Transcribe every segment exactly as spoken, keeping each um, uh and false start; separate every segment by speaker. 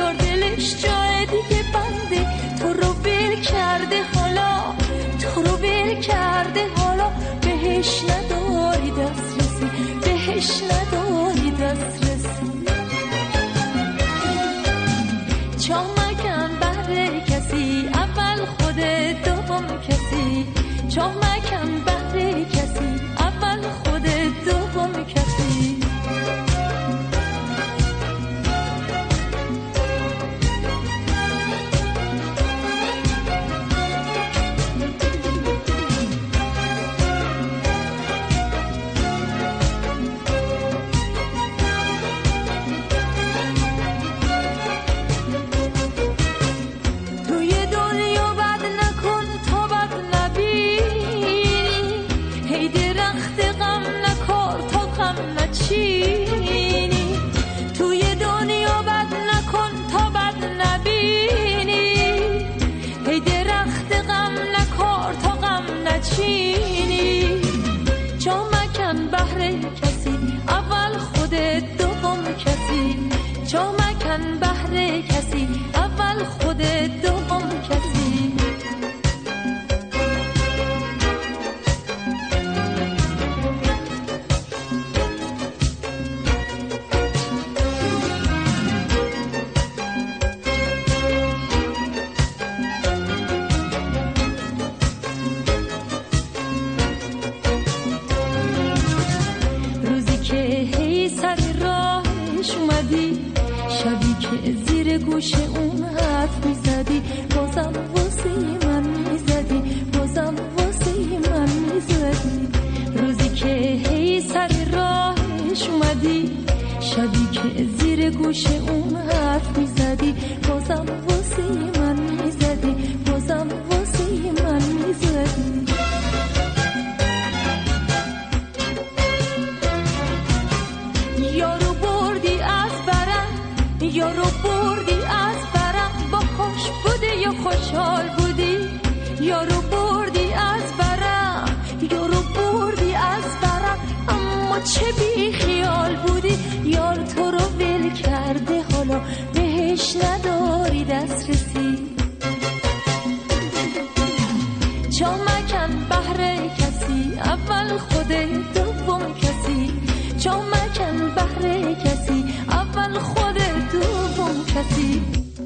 Speaker 1: انگار دلش جای دیگه بنده، تو رو ول کرده حالا، تو رو ول کرده حالا، بهش نداری دسترسی، بهش نداری دسترسی. چامکن بهر کسی، اول خودت دوم کسی، چامکن بهر کسی، اول خودت دوم کسی. چامکن بهر کسی، اول خودت دوم کسی. روزی که هی سر راهش اومدی، شبی که زیر گوش اون حرف میزدی، بازم واسه من میزدی، بازم واسه من میزدی. روزی که هی سر راهش اومدی، شبی که زیر گوش اون حرف میزدی، بازم واسه من میزدی، بازم واسه من میزدی. یارو بردی از برم، یارو بردی از برم، با خوش بودی یا خوشحال بودی، یارو بردی از برم، یارو بردی از برم، اما چه بی خیال بودی. یار تو رو ول کرده حالا، بهش نداری دسترسی. چامکن بهر کسی، اول خودت دوم کسی، چامکن بهر کسی، اول خودت دوم کسی.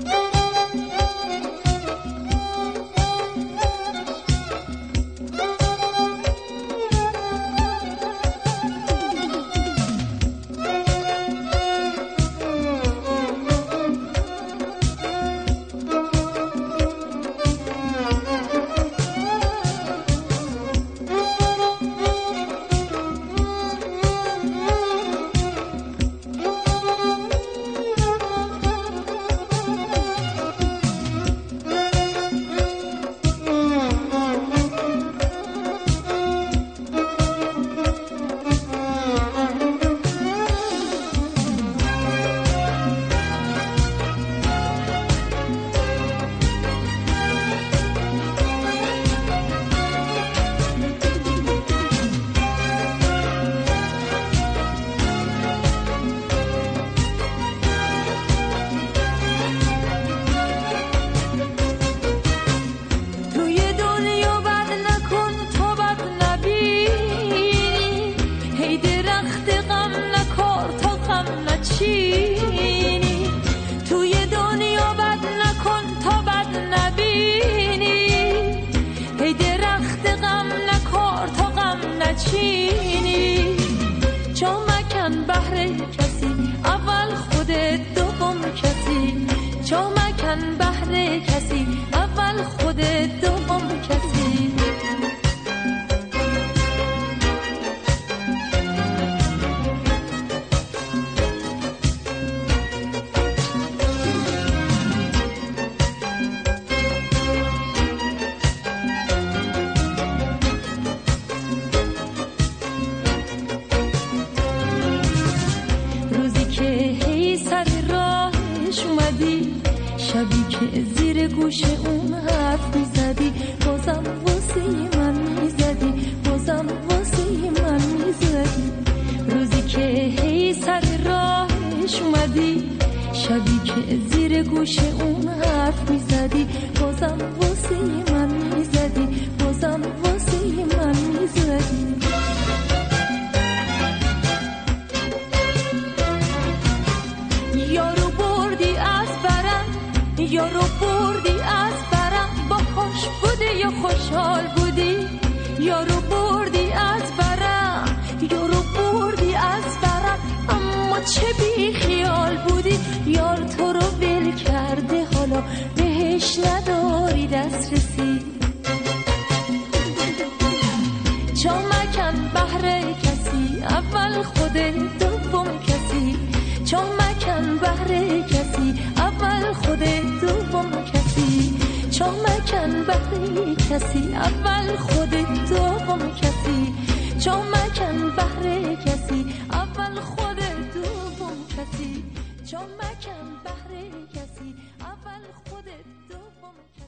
Speaker 1: شبی که زیر گوش اون حرف میزدی، بازم واسه من میزدی، بازم واسه من میزدی. روزی که هی سر راهش اومدی، شبی که زیر گوش اون حرف میزدی بازم واسه من میزدی بازم واسه من میزدی یارو بردی از برم یارو بردی از برم باهاش بودی یا خوشحال بودی یارو بردی از برم یارو بردی از برم اما چه بی خیال بودی یار تو رو ول کرده حالا بهش نداری دسترسی چامکن بهر کسی اول خودت دوم کسی چامکن بهر کسی اول خودت دوم کسی چامکن بهر کسی اول خودت دوم کسی چامکن بهر کسی اول خودت دوم کسی چامکن بهر کسی اول خودت دوم کسی